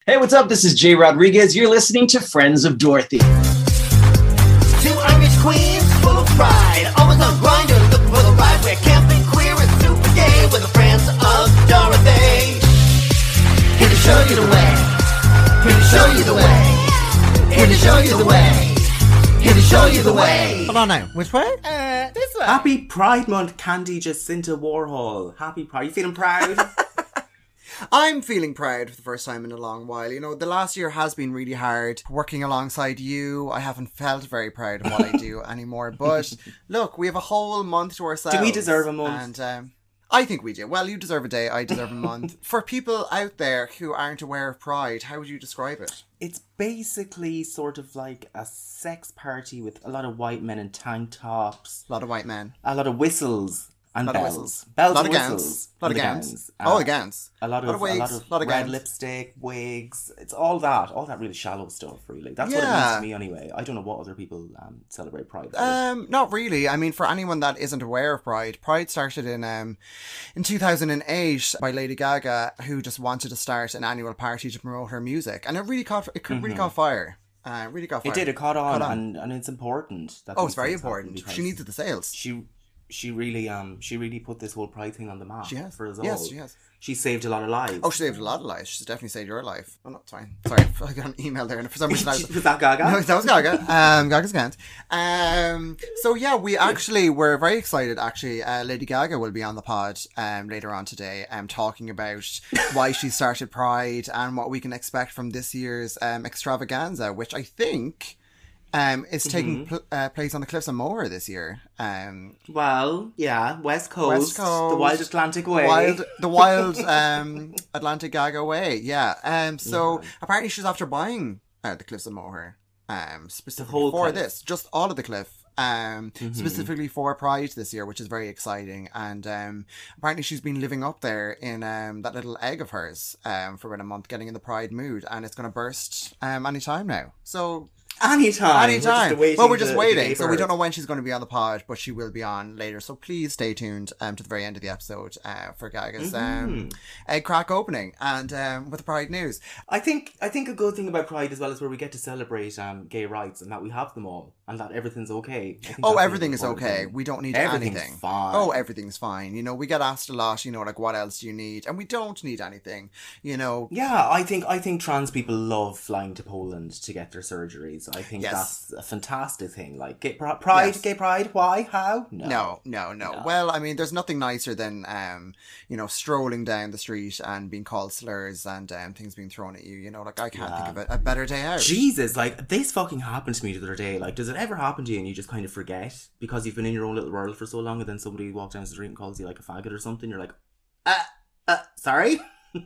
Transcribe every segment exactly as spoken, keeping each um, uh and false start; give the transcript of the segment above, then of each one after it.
Hey, what's up? This is Jay Rodriguez. You're listening to Friends of Dorothy. Two Irish queens full of pride, always on Grindr, looking for the ride. We're camping queer and super gay with the Friends of Dorothy. Here to show you the way. Here to show you the way. Here to show you the way. Here to show you the way. Hold on now. Which way? Uh, this way. Happy Pride Month, Candy Jacinta Warhol. Happy Pride. You feeling proud? I'm feeling proud for the first time in a long while. You know, the last year has been really hard. Working alongside you, I haven't felt very proud of what I do anymore. But look, we have a whole month to ourselves. Do we deserve a month? And um, I think we do. Well, you deserve a day. I deserve a month. For people out there who aren't aware of Pride, how would you describe it? It's basically sort of like a sex party with a lot of white men in tank tops, A lot of white men. a lot of whistles and A lot of bells. whistles. Bells A lot and of gowns. whistles. A lot of And the gowns. Uh, Oh, the gowns. A lot of, lot of wigs, a lot of, lot of red gowns. lipstick, wigs. It's all that. All that really shallow stuff, really. That's what it Yeah. means to me anyway. I don't know what other people um, celebrate Pride for. Um, not really. I mean, for anyone that isn't aware of Pride, Pride started in um, in two thousand eight by Lady Gaga, who just wanted to start an annual party to promote her music, and it really caught it really caught fire. Uh, really got fire. It did. It caught on, Caught on. And, and it's important. That Oh, these it's very things happen important. because She needed the sales. She, she really, um, she really put this whole Pride thing on the map. She has. For us all. Yes, she has. She saved a lot of lives. Oh, she saved a lot of lives. She's definitely saved your life. Oh, no, it's fine. Sorry, I got an email there, and for some reason I was... Was that Gaga? No, that was Gaga. Um, Gaga's account. Um, so yeah, we actually we're very excited. Actually, uh, Lady Gaga will be on the pod um later on today, um, talking about why she started Pride and what we can expect from this year's um extravaganza, which I think um is taking pl- uh, place on the Cliffs of Moher this year. Um, Well, yeah, West Coast, West Coast, the Wild Atlantic Way. Wild, the wild um, Atlantic Gaga way, yeah. Um, so Yeah. apparently she's after buying uh, the Cliffs of Moher, um, specifically whole for cliff. this, just all of the cliff, um, specifically for Pride this year, which is very exciting. And um, apparently she's been living up there in um, that little egg of hers um, for about a month, getting in the Pride mood, and it's going to burst um, any time now. So. Anytime. Anytime. We're just well, we're just to- to waiting. gay So we don't know bird. when she's going to be on the pod, but she will be on later. So please stay tuned um, to the very end of the episode uh, for Gaga's Mm-hmm. um, egg crack opening and um, with the Pride news. I think I think a good thing about Pride as well is where we get to celebrate um, gay rights and that we have them all and that everything's okay. I think Oh, that's the everything is important okay. thing. We don't need Everything's anything. fine. Oh, everything's fine. You know, we get asked a lot, you know, like, what else do you need? And we don't need anything, you know. Yeah, I think I think trans people love flying to Poland to get their surgeries. I think Yes. that's a fantastic thing. Like gay pr- pride, Yes. gay pride. Why? How? No, no, no, No. Well, I mean, there's nothing nicer than, um, you know, strolling down the street and being called slurs and um, things being thrown at you. You know, like, I can't think of a, a better day out. Jesus, like this fucking happened to me the other day. Like, does it ever happen to you and you just kind of forget because you've been in your own little world for so long, and then somebody walks down the street and calls you like a faggot or something? You're like, uh, uh, sorry.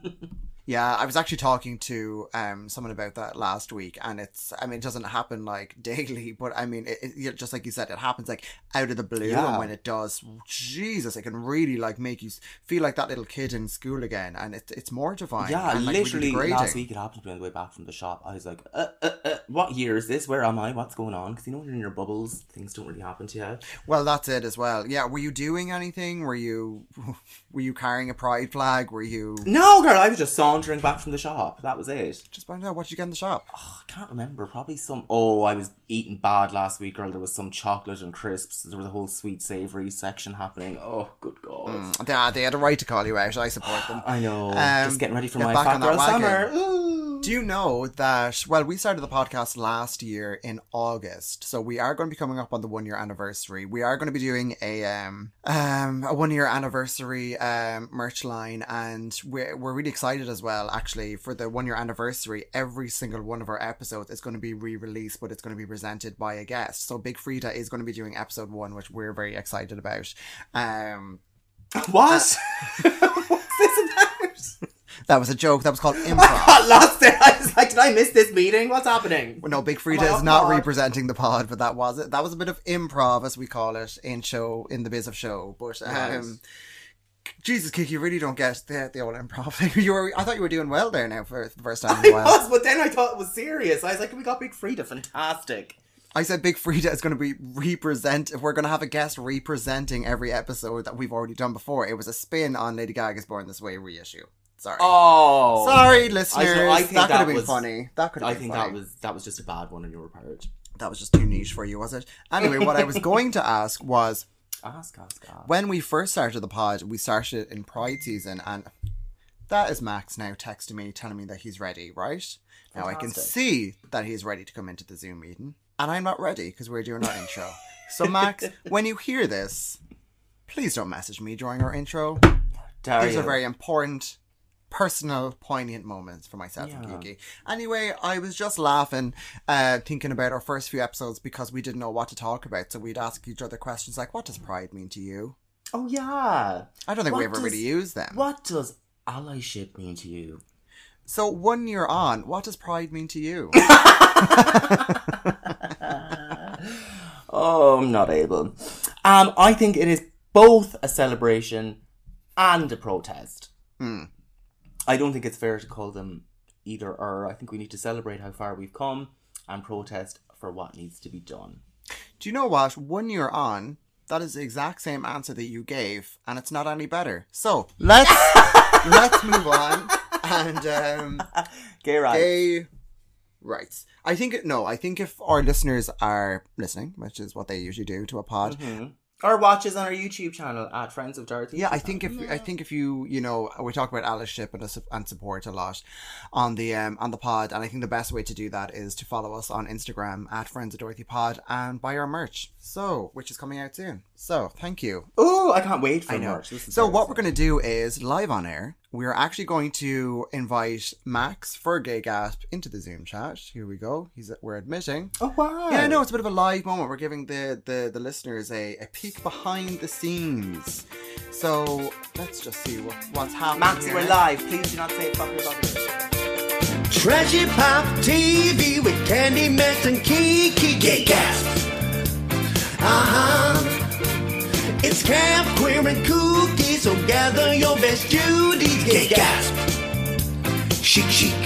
Yeah, I was actually talking to um someone about that last week, and it's, I mean, it doesn't happen like daily, but I mean, it, it, just like you said, it happens like out of the blue, Yeah. and when it does, Jesus, it can really like make you feel like that little kid in school again, and it, it's mortifying. Yeah, and, like, literally really last degrading. week it happened to me on the way back from the shop. I was like, uh, uh, uh, what year is this? Where am I? What's going on? Because you know when you're in your bubbles, things don't really happen to you. Well, that's it as well. Yeah, were you doing anything? Were you were you carrying a pride flag? Were you No, girl, I was just sauntering back from the shop. That was it. just find out what did you get in the shop? I can't remember. Probably some. Oh, I was eating bad last week, girl. There was some chocolate and crisps. There was a whole sweet savoury section happening. Oh, good God. They, they had a right to call you out. I support them. I know. Um, Just getting ready for get my back fat on that girl wagon. summer. Ooh. Do you know that, well, we started the podcast last year in August, so we are going to be coming up on the one year anniversary. We are going to be doing a um um a one year anniversary um merch line, and we're, we're really excited as well, actually, for the one year anniversary. Every single one of our episodes is going to be re-released, but it's going to be presented by a guest. So Big Frida is going to be doing episode one, which we're very excited about. Um, What? What's this about? that was a joke. That was called I improv. got lost there. I was like, did I miss this meeting? What's happening? Well, no, Big Frida Am I is on not pod? representing the pod, but that was it. That was a bit of improv, as we call it, in show, in the biz of show. But um, Right. Jesus, Kiki, you really don't get the the old improv thing. You were, I thought you were doing well there now for the first time in I a while. was, but then I thought it was serious. I was like, we got Big Frida. Fantastic. I said Big Frida is going to be represent. If we're going to have a guest representing every episode that we've already done before, it was a spin on Lady Gaga's Born This Way reissue. Sorry. Oh, Sorry, listeners. I, I think that could that have been was, funny. That could have I been think funny. that was that was just a bad one on your part. That was just too niche for you, was it? Anyway, what I was going to ask was, Ask, ask, ask. when we first started the pod, we started in Pride season, and that is Max now texting me, telling me that he's ready, right? Now I can Fantastic. see that he's ready to come into the Zoom meeting, and I'm not ready because we're doing our intro. So Max, when you hear this, please don't message me during our intro. Dare These you. are very important, personal, poignant moments for myself and Yeah. Kiki. Anyway, I was just laughing, uh, thinking about our first few episodes because we didn't know what to talk about. So we'd ask each other questions like, what does pride mean to you? Oh yeah. I don't think we What ever does- really used them. What does allyship mean to you? So one year on, what does pride mean to you? Oh, I'm not able. Um, I think it is both a celebration and a protest. Hmm. I don't think it's fair to call them either or. I think we need to celebrate how far we've come and protest for what needs to be done. Do you know what? One year on, that is the exact same answer that you gave, and it's not any better. So let's let's move on and um, Gay rights. gay rights. I think it, no. I think if our listeners are listening, which is what they usually do to a pod, Mm-hmm. Or watch us on our YouTube channel at Friends of Dorothy. yeah, I think if I think if you you know we talk about allyship and and support a lot on the um on the pod, and I think the best way to do that is to follow us on Instagram at Friends of Dorothy Pod and buy our merch. So, which is coming out soon. So, thank you. Oh, I can't wait for I know. March. This is So very what we're exciting. going to do is live on air. We're actually going to invite Max for Gay Gasp into the Zoom chat. Here we go. He's we're admitting. Oh wow. Yeah, no, it's a bit of a live moment. We're giving the, the, the listeners a, a peek behind the scenes. So let's just see what, what's happening Max, here. we're live. Please do not say fuck fuck. Trashy Pop T V with Candy, Max, and Kiki. Gay Gasp. Uh-huh. It's camp, queer, and kooky, so gather your best Judy. Gay Gasp. Chic, chic.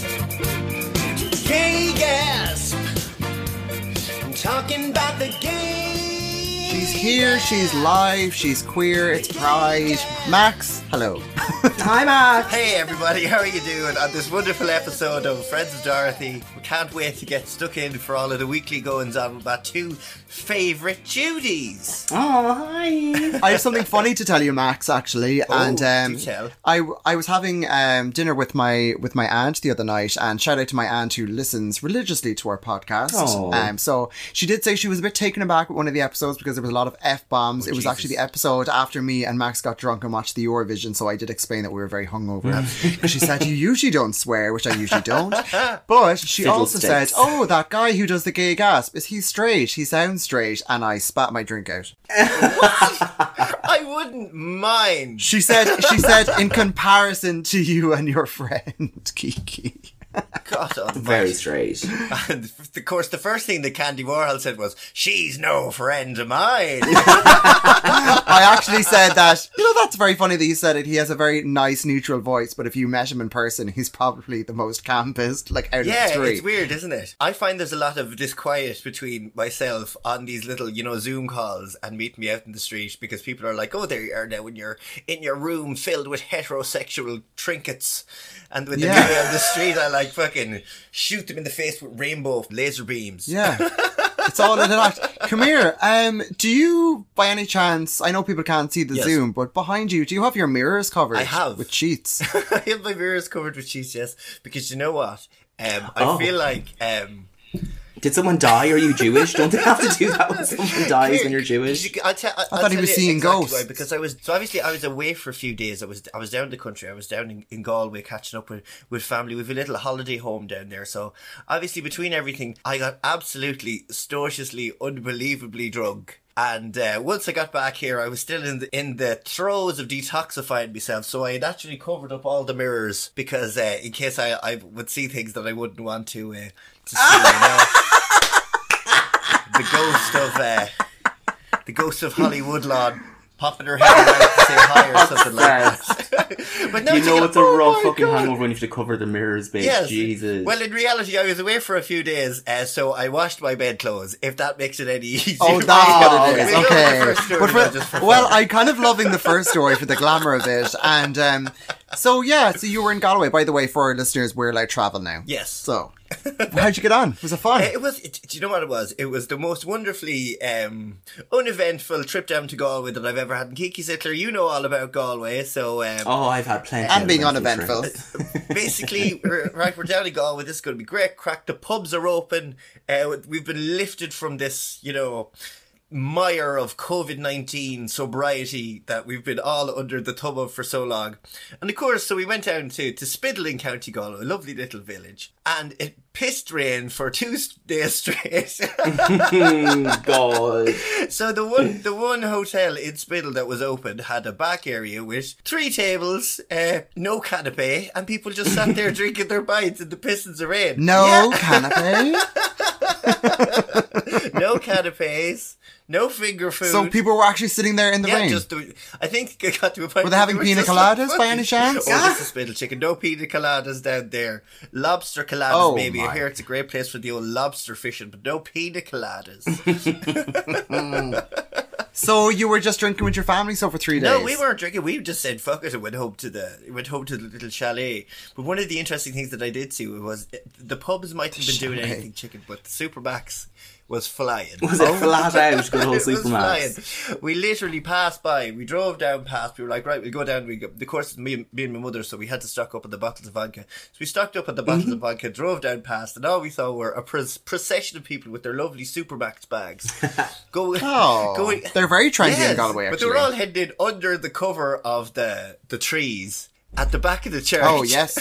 Gay Gasp. I'm talking about the gay. She's here, she's live, she's queer, it's Pride. Max, hello. Hi, Max. Hey everybody, how are you doing on this wonderful episode of Friends of Dorothy? We can't wait to get stuck in for all of the weekly goings on with my two favourite Judys. Oh, hi. I have something funny to tell you, Max, actually. Oh, and um, do tell. I, I was having um, dinner with my with my aunt the other night, and shout out to my aunt who listens religiously to our podcast. Oh. Um, so she did say she was a bit taken aback with one of the episodes because there was a lot of F-bombs. Oh, it was Jesus. actually the episode after me and Max got drunk and watched the Eurovision, so I did explain that we were very hungover. Because she said, you usually don't swear, which I usually don't. But she also said, Fiddlesticks. oh, that guy who does the gay gasp, is he straight? He sounds straight. And I spat my drink out. I wouldn't mind. She said, she said, in comparison to you and your friend, Kiki. God almighty. Very straight. And of course, the first thing that Candy Warhol said was, "She's no friend of mine." I actually said that, you know, that's very funny that you said it. He has a very nice, neutral voice, but if you met him in person, he's probably the most campest, like, out Yeah, of the three. it's weird, isn't it? I find there's a lot of disquiet between myself on these little, you know, Zoom calls and meet me out in the street because people are like, oh, there you are now in your, in your room filled with heterosexual trinkets. And with the Yeah. guy on the street, I like fucking shoot them in the face with rainbow laser beams. Yeah. It's all in an act. Come here. Um, do you, by any chance, I know people can't see the Yes. Zoom, but behind you, do you have your mirrors covered? I have. With sheets. I have my mirrors covered with cheese, yes. Because you know what? Um, I Oh. feel like... Um, Did someone die? Are you Jewish? Don't they have to do that when someone dies when you're Jewish? You- I'll tell- I'll thought he tell was you seeing exactly ghosts. why, because I was so obviously I was away for a few days. I was I was down in the country. I was down in, in Galway catching up with, with family. We have a little holiday home down there. So obviously between everything, I got absolutely storiously, unbelievably drunk. And uh, once I got back here, I was still in the, in the throes of detoxifying myself. So I had actually covered up all the mirrors because uh, in case I, I would see things that I wouldn't want to uh, to see. You know? The ghost of uh, the ghost of Hollywood Lawn popping her head around to say hi or something like that. But no, You know to it's get- a Oh rough my fucking God. hangover when you have to cover the mirrors, babe. Yes. Jesus. Well, in reality, I was away for a few days, uh, so I washed my bedclothes. If that makes it any easier. Oh, that's what it is. We'll go with Okay. the first story But now, for- just for well, fun. I kind of loving the first story for the glamour of it. And um, so, yeah, so you were in Galway. By the way, for our listeners, we're allowed travel now. Yes. So, how'd you get on? Was it fun? Uh, It was. It, do you know what it was? It was the most wonderfully um, uneventful trip down to Galway that I've ever had. And Kiki Sittler, you know all about Galway, so um, Oh, I've had plenty. And of being eventful uneventful. trips. basically, we're, right, we're down in Galway. This is going to be great. Crack. The pubs are open. Uh, we've been lifted from this, you know, mire of COVID nineteen sobriety that we've been all under the thumb of for so long. And of course, so we went down to, to Spiddle in County Galway, a lovely little village. And it pissed rain for two days straight. God. So the one the one hotel in Spiddle that was open had a back area with three tables, uh, no canopy, and people just sat there drinking their pints in the pissings of rain. No Yeah. canopy. No canapes, no finger food. So people were actually sitting there in the yeah, rain. just the, I think it got to a point. Were they where having were pina just like, coladas by any chance? Oh, this is Spiddle chicken. No pina coladas down there. Lobster coladas, Oh, maybe. I my. hear it's a great place for the old lobster fishing, but no pina coladas. So you were just drinking with your family so for three days? No, we weren't drinking. We just said fuck it and went home to the went home to the little chalet. But one of the interesting things that I did see was the pubs mightn't have been doing Chalet. anything chicken, but the Supermax was flying. Was it flat out? Good old It was Supermax. flying. We literally passed by. We drove down past. We were like, right, we'll go down. We go, the course is me, and- me and my mother, so we had to stock up on the bottles of vodka. So we stocked up on the bottles Mm-hmm. of vodka, drove down past, and all we saw were a pr- procession of people with their lovely Supermax bags. Go, Oh, going, they're very trendy in Yes, Galway, but they actually. were all headed under the cover of the the trees at the back of the church. Oh, yes.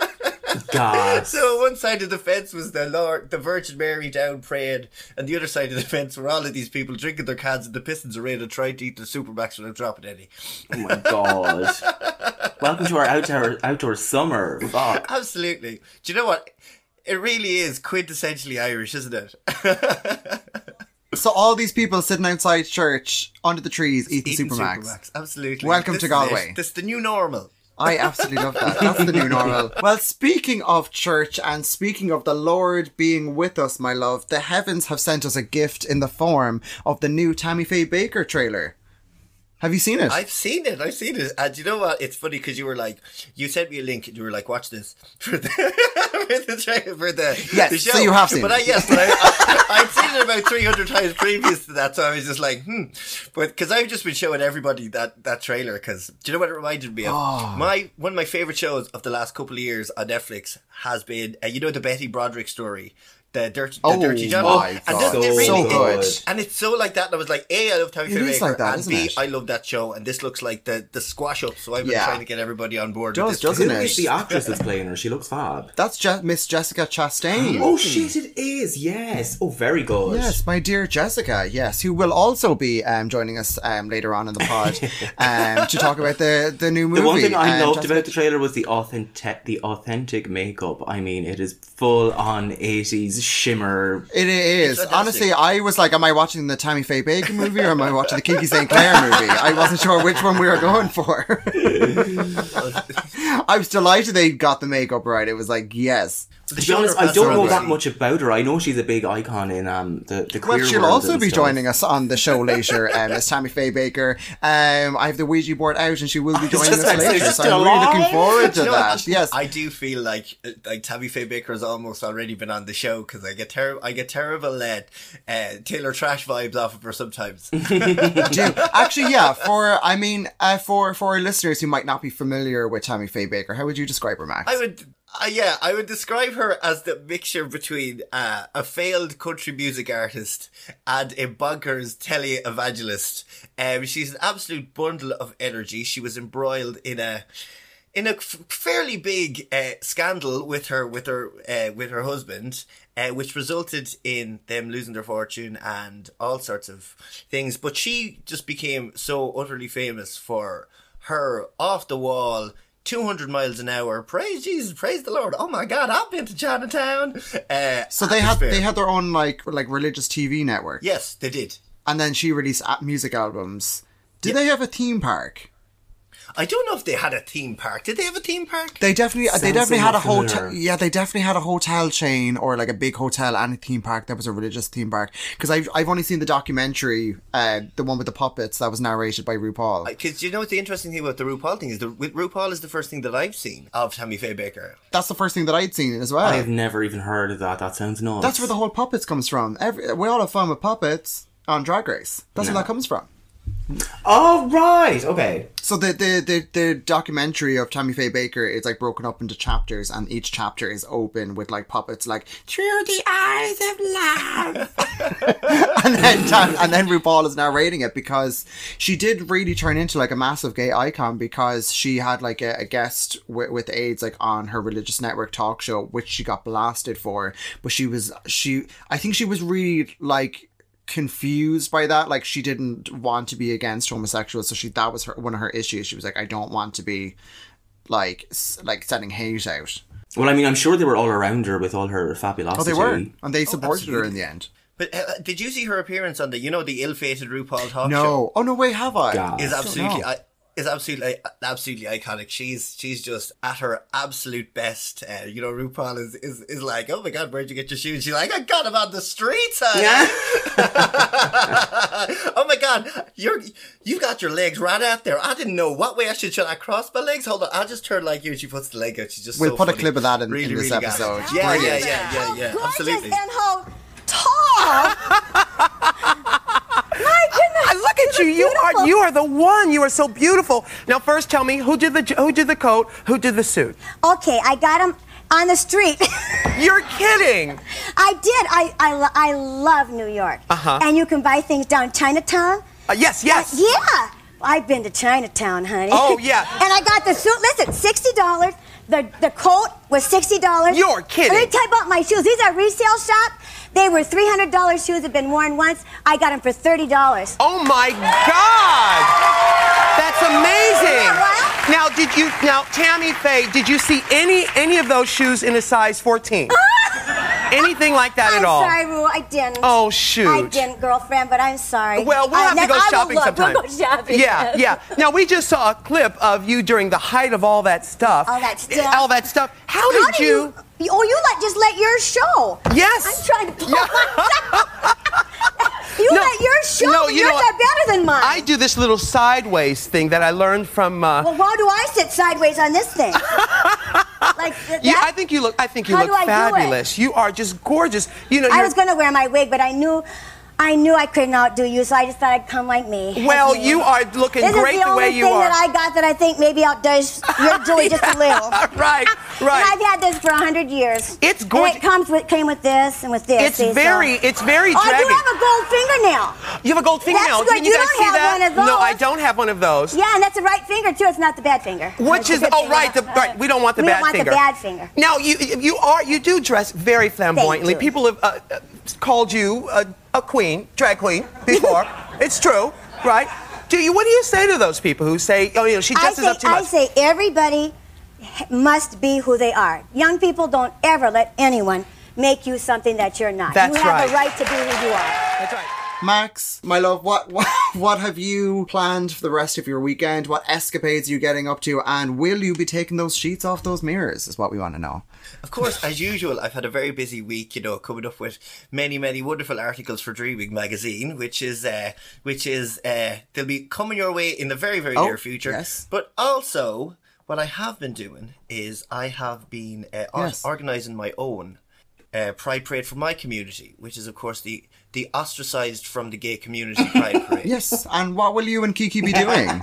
God. So one side of the fence was the Lord, the Virgin Mary down praying, and the other side of the fence were all of these people drinking their cans in the pistons of rain and trying to eat the Supermax without dropping any. Oh my God. Welcome to our outdoor outdoor summer. Fuck. Absolutely. Do you know what? It really is quintessentially Irish, isn't it? So all these people sitting outside church under the trees eating, Eating Supermax. Absolutely. Welcome This to is Galway. it. This is the new normal. I absolutely love that. That's the new normal. Well, speaking of church and speaking of the Lord being with us, my love, the heavens have sent us a gift in the form of the new Tammy Faye Baker trailer. Have you seen it? I've seen it. I've seen it. And you know what? It's funny because you were like, you sent me a link and you were like, watch this for the for the trailer for the, Yes, the show. so you have seen but it. I, yes, but I, I, I'd seen it about three hundred times previous to that, so I was just like, hmm. But because I've just been showing everybody that, that trailer because do you know what it reminded me of? Oh. My one of my favorite shows of the last couple of years on Netflix has been, uh, you know, the Betty Broderick story. The Dirty, the Oh Dirty John. my and God. this- it really So is. good. And it's so like that. And I was like, A, I love Tammy It Faye is Baker, like that, and isn't B, it? I love that show. And this looks like the, the squash up. So I've been Yeah. trying to get everybody on board. Does, with this. doesn't Who it? is the actress that's playing her? She looks fab. That's Je- Miss Jessica Chastain. Oh shit, it is. Yes. Oh, very good. Yes, my dear Jessica, yes, who will also be um, joining us um, later on in the pod um, to talk about the, the new movie. The one thing I Um, loved Jessica- about the trailer was the authentic, the authentic makeup. I mean, it is full on eighties shimmer. It is. fantastic. Honestly, I was like, am I watching the Tammy Faye Baker movie or am I watching the Kiki Saint Clair movie? I wasn't sure which one we were going for. I was delighted they got the makeup right. It was like, yes. The To be show honest, her I don't know personality. that much about her. I know she's a big icon in um the the queer Well, she'll world also and be stuff. joining us on the show later um, as Tammy Faye Baker. Um, I have the Ouija board out and she will be joining just us about to say, later. she's So I'm still really alive? looking forward to You know that. what? Yes. I do feel like uh, like Tammy Faye Baker has almost already been on the show because I get ter- I get terrible uh, uh, Taylor Trash vibes off of her sometimes. do. Actually, yeah, for, I mean, uh, for, for our listeners who might not be familiar with Tammy Faye Baker, how would you describe her, Max? I would, uh, yeah, I would describe her as the mixture between uh, a failed country music artist and a bonkers tele-evangelist. Um, she's an absolute bundle of energy. She was embroiled in a in a f- fairly big uh, scandal with her with her uh, with her husband, uh, which resulted in them losing their fortune and all sorts of things. But she just became so utterly famous for her off the wall, two hundred miles an hour. Praise Jesus, praise the Lord. Oh my God, I've been to Chinatown. Uh, so they had atmosphere. they had their own like like religious T V network, Yes, they did. and then she released a- music albums. Did they have a theme park? I don't know if they had a theme park. Did they have a theme park? They definitely, they Sounds definitely had a somewhat hotel. familiar. Yeah, they definitely had a hotel chain or like a big hotel and a theme park that was a religious theme park. Because I've I've only seen the documentary, uh, the one with the puppets that was narrated by RuPaul. Because you know what the interesting thing about the RuPaul thing is, the with RuPaul is the first thing that I've seen of Tammy Faye Baker. That's the first thing that I'd seen as well. I have never even heard of that. That sounds nuts. That's where the whole puppets comes from. Every we all have fun with puppets on Drag Race. That's Yeah. where that comes from. Oh, right. Okay. So the, the, the, the documentary of Tammy Faye Baker is like broken up into chapters, and each chapter is open with like puppets like through the eyes of love, and then Tam- and then RuPaul is narrating it because she did really turn into like a massive gay icon because she had like a, a guest with, with AIDS like on her religious network talk show, which she got blasted for. But she was she I think she was really like confused by that. Like she didn't want to be against homosexuals, so she that was her one of her issues. She was like, I don't want to be like s- like sending hate out. Well, I mean, I'm sure they were all around her with all her fabulosity. Oh, they were, and they supported her in the end. But uh, did you see her appearance on the, you know, the ill-fated RuPaul talk show? No, oh no, wait, have I? God. Is I don't absolutely, know. I, is absolutely, absolutely iconic. She's she's just at her absolute best. Uh, you know, RuPaul is, is is like, oh my God, where'd you get your shoes? She's like, I got them on the streets. honey." Oh my God, you're you got your legs right out there. I didn't know what way I should. Should I cross my legs? Hold on, I'll just turn like you. She puts the leg out. She's just We'll so put a funny. clip of that in- really, in this really got it. episode. Yeah, yeah, Brilliant. yeah, yeah, yeah. Gorgeous Absolutely. and how tall. My goodness. I look at you. You are you are the one. You are so beautiful. Now, first, tell me who did the who did the coat, who did the suit. Okay, I got him on the street. You're kidding. I did. I, I, lo- I love New York. Uh-huh. And you can buy things down Chinatown. Uh, yes, yes. Uh, yeah. I've been to Chinatown, honey. Oh, yeah. And I got the suit. Listen, sixty dollars. The the coat was sixty dollars. You're kidding. Let me tell you about my shoes. These are resale shop. They were three hundred dollars shoes, had been worn once. I got them for thirty dollars. Oh my God. That's amazing. Isn't that Now, did you now, Tammy Faye? Did you see any any of those shoes in a size fourteen? Anything like that I'm at all? sorry, Rue, I didn't. Oh, shoot. I didn't, girlfriend, but I'm sorry. Well, we'll Uh, have to ne- go I will shopping look. sometime. We'll go shopping. Yeah, yeah. Now we just saw a clip of you during the height of all that stuff. All that stuff. All that stuff. How, How did do you? you? Oh, you let just let yours show. Yes. I'm trying to pull Yeah. myself. You No, let yours show. no, you yours know what? are better than mine. I do this little sideways thing that I learned from. Uh, Well, why do I sit sideways on this thing? like th- you, that? I think you look. I think you How look do I do it? fabulous. You are just gorgeous. You know. I you're, was going to wear my wig, but I knew, I knew I couldn't outdo you, so I just thought I'd come like me. Well, like me. you are looking this great is the, the way only you thing are. that I got that I think maybe outdoes your Joey just a little. Right, And right. I've had this for a hundred years. It's And gorgeous. it comes with came with this and with this. It's see, so- very. It's very Oh, I do draggy. have a gold fingernail. You have a gold fingernail. That's good. Can you, You guys don't see have that? one of No, I those. don't have one of those. Yeah, and that's the right finger too. It's not the bad finger. Which It's a is good oh finger. right, the right. We don't want the we bad don't want finger. the bad finger. Now you you are you do dress very flamboyantly. you. People have uh, uh, called you a, a queen, drag queen before. It's true, right? Do you? What do you say to those people who say, oh, you know, she I dresses say, up too I much? say everybody h- must be who they are. Young people don't ever let anyone make you something that you're not. That's you have the right. right to be who you are. That's right. Max, my love, what, what what have you planned for the rest of your weekend? What escapades are you getting up to? And will you be taking those sheets off those mirrors is what we want to know. Of course, as usual, I've had a very busy week, you know, coming up with many, many wonderful articles for Dreaming magazine, which is, uh, which is, uh, they'll be coming your way in the very, very Oh, near future. yes. But also, what I have been doing is I have been uh, or- Yes. organising my own uh, Pride Parade for my community, which is, of course, the the ostracised from the gay community Pride Parade. Yes, and what will you and Kiki be doing?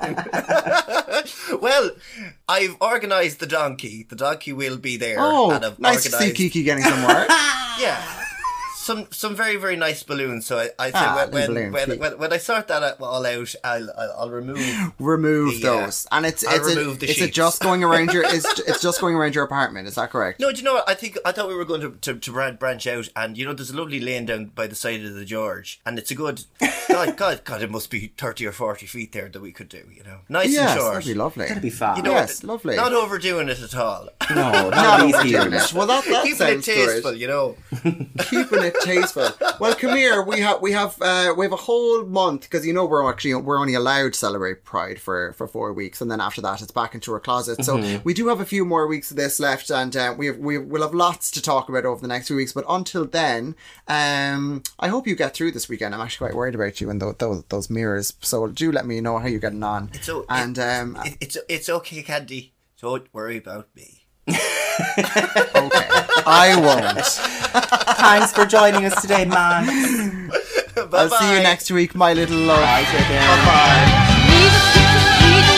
Well, I've organised the donkey. The donkey will be there. Oh, and I've nice to see organised- Kiki getting some work. Yeah. Some some very, very nice balloons. So I, I say Ah, when, when, balloons, when, sweet. when, when I sort that out- all out, I'll, I'll, I'll remove. Remove The, uh, those, and it's I'll it's a, remove the it's it sheets. just going around your it's it's just going around your apartment. Is that correct? No, do you know what? I think I thought we were going to, to, to bran- branch out, and you know, there's a lovely lane down by the side of the George, and it's a good. God, God, God, it must be thirty or forty feet there that we could do. You know, nice Yes, and short. that'd be lovely. That'd be fab. You know, Yes, what? lovely. Not overdoing it at all. No, Not that'd be overdoing easier. it. Well, that, that Keeping sounds it tasteful, good. you know. Keeping it tasteful. Well, come here. We have we have uh, we have a whole month because you know we're actually we're only allowed to celebrate Pride for, for four weeks, and then after that it's back into our closet. So Mm-hmm. we do have a few more weeks of this left, and uh, we have, we will have lots to talk about over the next few weeks. But until then, um, I hope you get through this weekend. I'm actually quite worried about you and those those, those mirrors. So do let me know how you're getting on. It's o- and um, It, it's it's okay, Candy. Don't worry about me. okay, I won't. Thanks for joining us today, man. I'll see you next week, my little love. Bye, take care. Bye-bye.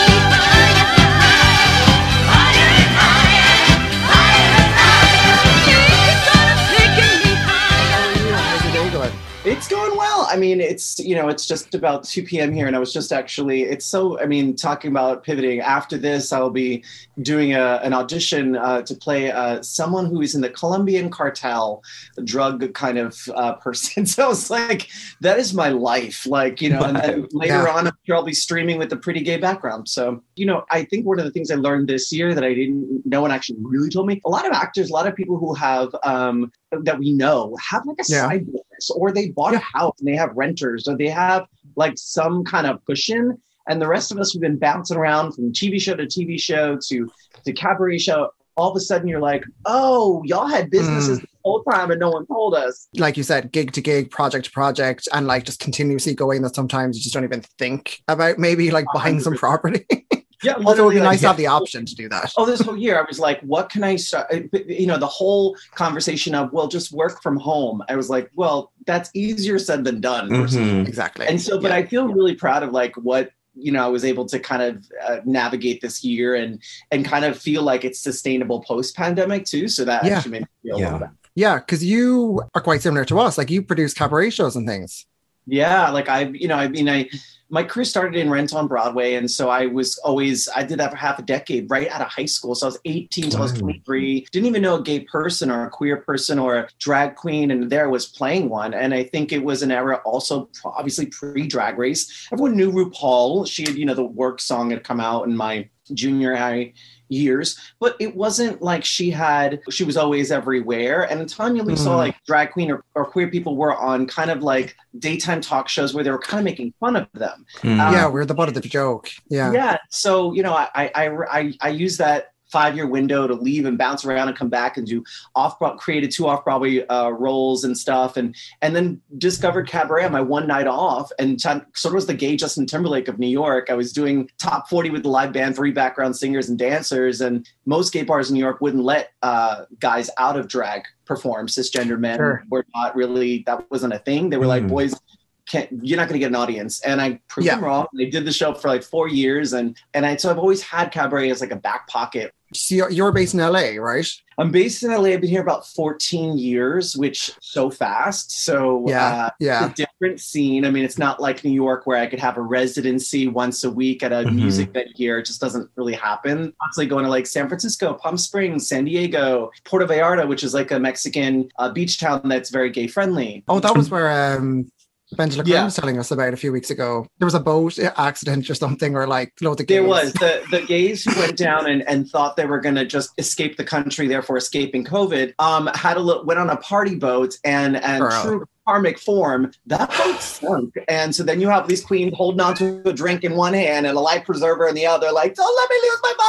It's going well. I mean, it's, you know, it's just about two p.m. here, and I was just actually, it's so, I mean, talking about pivoting. After this, I'll be doing a, an audition uh, to play uh, someone who is in the Colombian cartel, drug kind of uh, person. So I was like, that is my life. Like, you know, and then later Yeah. on, I'm sure I'll be streaming with a pretty gay background. So, you know, I think one of the things I learned this year that I didn't, no one actually really told me, a lot of actors, a lot of people who have, um, that we know have like a Yeah. side business, or they bought a house and they have renters, or they have like some kind of cushion. And the rest of us, we've been bouncing around from T V show to T V show to to cabaret show. All of a sudden, you're like, oh, y'all had businesses Mm. the whole time and no one told us. Like you said, gig to gig, project to project, and like just continuously going that sometimes you just don't even think about maybe like buying some property. Yeah, Although it'd be literally, like, nice to have the option to do that. Oh, this whole year, I was like, what can I start? You know, the whole conversation of, well, just work from home. I was like, well, that's easier said than done. Mhm. Exactly. And so, but Yeah. I feel really proud of like what, you know, I was able to kind of uh, navigate this year and and kind of feel like it's sustainable post pandemic too. So that Yeah. actually made me feel a Yeah. little better. Yeah, because you are quite similar to us. Like you produce cabaret shows and things. Yeah, like I, you know, I mean, I, my career started in Rent on Broadway, and so I was always, I did that for half a decade, right out of high school. So I was eighteen till I was twenty-three. Didn't even know a gay person or a queer person or a drag queen, and there I was playing one. And I think it was an era also, obviously pre-Drag Race. Everyone knew RuPaul. She had, you know, the work song had come out in my junior high years, but it wasn't like she had, she was always everywhere. And Tanya Lee saw like drag queen or, or queer people were on kind of like daytime talk shows where they were kind of making fun of them. Mm. Um, yeah, we're the butt of the joke. Yeah. Yeah. So, you know, I, I, I, I use that five-year window to leave and bounce around and come back and do off created two off-Broadway uh, roles and stuff, and and then discovered cabaret on my one night off, and t- sort of was the gay Justin Timberlake of New York. I was doing top forty with the live band, three background singers and dancers, and most gay bars in New York wouldn't let uh, guys out of drag perform. Cisgender men Sure. were not really, that wasn't a thing. They were like, boys, can't, you're not going to get an audience. And I proved Yeah. them wrong. They did the show for like four years. And, and I, so I've always had cabaret as like a back pocket. So you're, you're based in L A, right? I'm based in L A. I've been here about fourteen years, which so fast. So Yeah, uh, yeah. it's a different scene. I mean, it's not like New York where I could have a residency once a week at a Mhm. music venue here. It just doesn't really happen. Constantly going to like San Francisco, Palm Springs, San Diego, Puerto Vallarta, which is like a Mexican uh, beach town that's very gay friendly. Oh, that was where um, Benjamin Yeah. was telling us about a few weeks ago. There was a boat accident or something, or like loads of There gays. was the, the gays who went down and, and thought they were going to just escape the country, therefore escaping COVID. Um, had a look, went on a party boat, and and Girl. true karmic form, that boat sunk. And so then you have these queens holding on to a drink in one hand and a life preserver in the other, like, don't let me lose my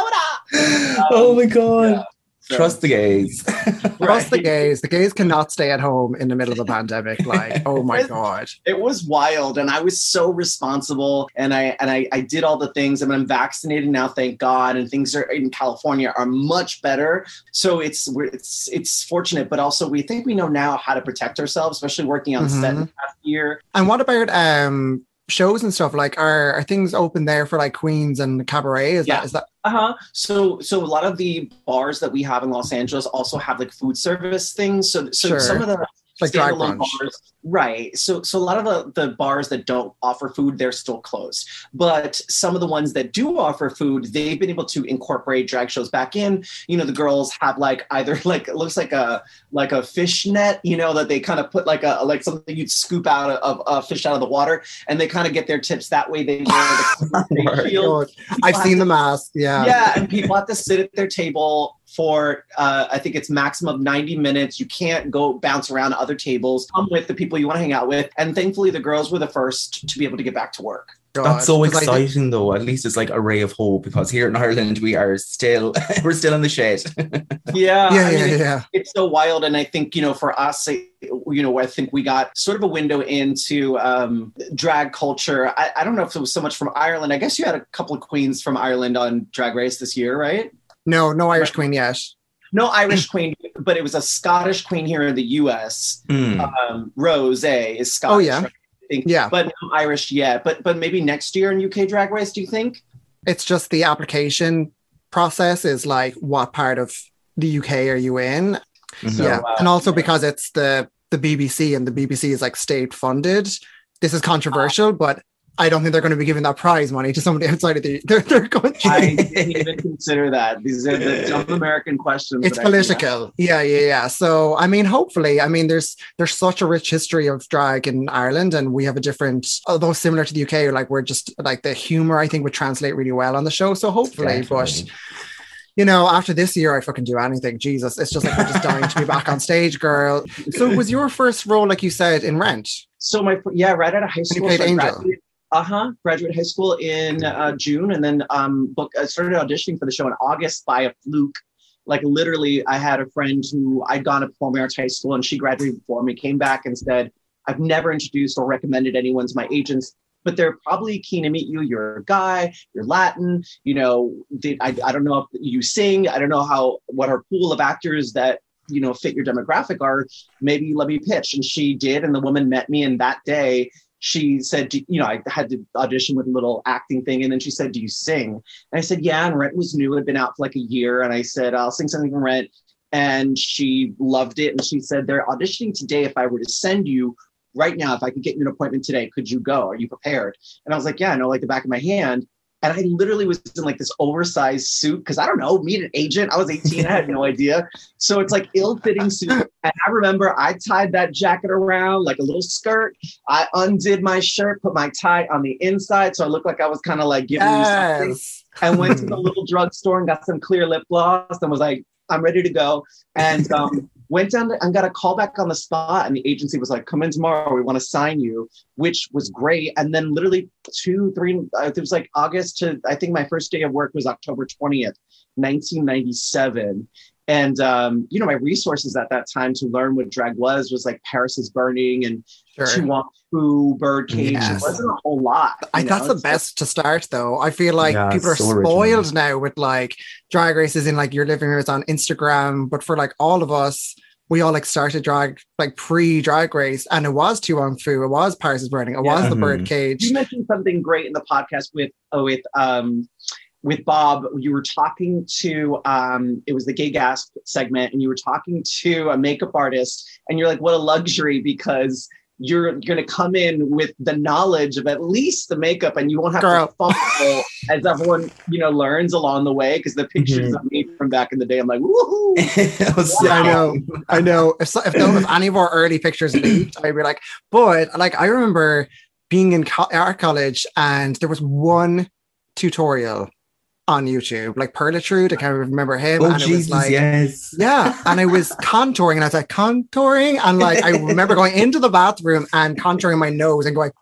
vodka soda. Oh my god. yeah. So- Trust the gays. Trust the gays. The gays cannot stay at home in the middle of a pandemic. Like, oh my god. It was wild, and I was so responsible, and I and I, I did all the things. I mean, I'm vaccinated now, thank God, and things are in California are much better. So it's we're, it's it's fortunate, but also we think we know now how to protect ourselves, especially working on set in the past year. And what about um shows and stuff? Like, are are things open there for like Queens and cabaret? Is Yeah. that is that Uh-huh. So so a lot of the bars that we have in Los Angeles also have like food service things. So so Sure. some of the Like drag standalone brunch. bars, right? So so a lot of the, the bars that don't offer food, they're still closed. But some of the ones that do offer food, they've been able to incorporate drag shows back in. You know, the girls have like either like it looks like a like a fish net, you know, that they kind of put like a like something you'd scoop out of a fish out of the water, and they kind of get their tips that way. They wear the face shield. God, I've seen the mask. Yeah. Yeah, and people have to sit at their table for, uh, I think it's maximum ninety minutes. You can't go bounce around to other tables. Come with the people you want to hang out with. And thankfully, the girls were the first to be able to get back to work. God, That's so 'cause I think- exciting, though. At least it's like a ray of hope, because here in Ireland we are still we're still in the shade. Yeah, Yeah, I mean, yeah, it's, yeah. it's so wild. And I think, you know, for us, it- you know, I think we got sort of a window into um, drag culture. I, I don't know if it was so much from Ireland. I guess you had a couple of queens from Ireland on Drag Race this year, right? No, no Irish queen yet. No Irish queen, but it was a Scottish queen here in the U S. Mm. Um, Rose is Scottish. Oh, yeah. right? I think. Yeah. But no Irish yet. But but maybe next year in U K Drag Race, do you think? It's just the application process is like, what part of the U K are you in? Mhm. Yeah, uh, and also because it's the the B B C, and the B B C is like state funded. This is controversial, but I don't think they're going to be giving that prize money to somebody outside of the, their, their country. I didn't even consider that. These are the dumb American questions. It's that I see. political. Yeah, yeah, yeah. So, I mean, hopefully, I mean, there's there's such a rich history of drag in Ireland, and we have a different, although similar to the U K, like we're just like the humor, I think, would translate really well on the show. So hopefully, but Definitely. you know, after this year, I fucking do anything. Jesus, it's just like we're just dying to be back on stage, girl. So, was your first role, like you said, in Rent? So my yeah, right out of high you school. played so I Angel. graduated- Uh-huh. Graduated high school in uh, June, and then um, book, I started auditioning for the show in August by a fluke. Like literally, I had a friend who I'd gone to performing arts high school, and she graduated before me, came back and said, I've never introduced or recommended anyone to my agents, but they're probably keen to meet you. You're a guy, you're Latin, you know, did, I, I don't know if you sing. I don't know how, what her pool of actors that, you know, fit your demographic are. Maybe let me pitch. And she did. And the woman met me, and that day, she said, do, you know, I had to audition with a little acting thing. And then she said, do you sing? And I said, yeah. And Rent was new. It had been out for like a year. And I said, I'll sing something from Rent. And she loved it. And she said, they're auditioning today. If I were to send you right now, if I could get you an appointment today, could you go? Are you prepared? And I was like, yeah, I know, like the back of my hand. And I literally was in like this oversized suit because I don't know, meet an agent. I was eighteen, I had no idea. So it's like ill-fitting suit. And I remember I tied that jacket around like a little skirt. I undid my shirt, put my tie on the inside. So I looked like I was kind of like giving you something. Yes. And went to the little drugstore and got some clear lip gloss and was like, I'm ready to go. And um, went down and got a call back on the spot. And the agency was like, come in tomorrow. We want to sign you, which was great. And then literally two, three, uh, it was like August to, I think my first day of work was October twentieth, nineteen ninety-seven. And, um, you know, my resources at that time to learn what drag was, was like Paris is Burning and Sure. Chuan Fu, Birdcage. Yes. It wasn't a whole lot. I, you that's know? the best to start, though. I feel like Yeah, people are so original. spoiled now with like drag races in like your living rooms on Instagram. But for like all of us, we all like started drag like pre drag race, and it was Chuan Fu, it was Paris is Burning, it Yeah. was the Mhm. Birdcage. You mentioned something great in the podcast with oh, with um with Bob. You were talking to um it was the Gay Gasp segment, and you were talking to a makeup artist, and you're like, what a luxury, because you're going to come in with the knowledge of at least the makeup, and you won't have Girl. to fumble as everyone, you know, learns along the way. Because the pictures Mhm. of me from back in the day, I'm like, woohoo! It was Yeah, I so- know, I know. If, so- if, though, if any of our early pictures leaked, I'd be like, but like I remember being in co- art college, and there was one tutorial on YouTube, like Perlatrude. I can't remember him, Oh, and it was Jesus, like, yes. yeah, and I was contouring, and I was like contouring, and like I remember going into the bathroom and contouring my nose and going,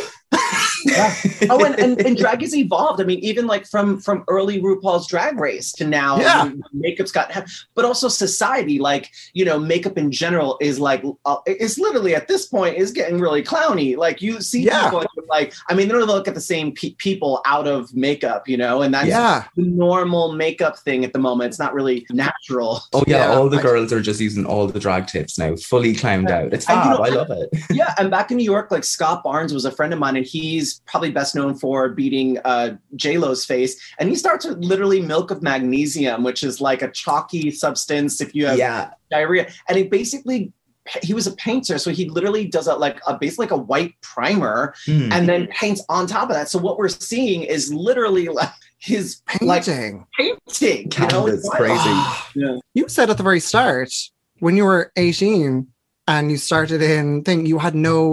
Oh, and, and, and drag has evolved. I mean, even like from from early RuPaul's Drag Race to now, Yeah. makeup's got, but also society, like, you know, makeup in general is like, uh, it's literally at this point is getting really clowny. Like you see Yeah. people like, I mean, they don't look at the same pe- people out of makeup, you know, and that's yeah, the normal makeup thing at the moment. It's not really natural. Oh yeah, Yeah, all the I- girls are just using all the drag tips now, fully clowned out. It's And you fab. know, I love it. Yeah, and back in New York, like Scott Barnes was a friend of mine, and he's probably best known for beating uh, J-Lo's face. And he starts with literally milk of magnesium, which is like a chalky substance if you have Yeah. diarrhea. And he basically, he was a painter, so he literally does a, like a basically like a white primer Hmm. and then paints on top of that. So what we're seeing is literally like his like painting. painting. You know? Canvas, It's wild. crazy. Yeah. You said at the very start when you were eighteen and you started in thing, you had no